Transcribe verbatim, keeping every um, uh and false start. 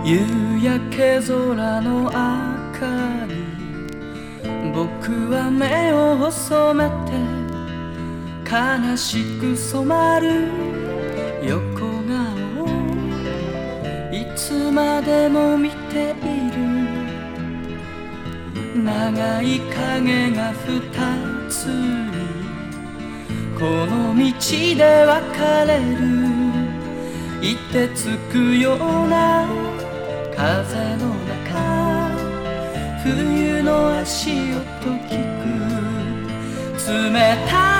夕焼け空の明かり、僕は目を細めて悲しく染まる横顔、いつまでも見ている。長い影が二つにこの道で別れる。凍てつくような風の中、冬の足音聞く。冷たい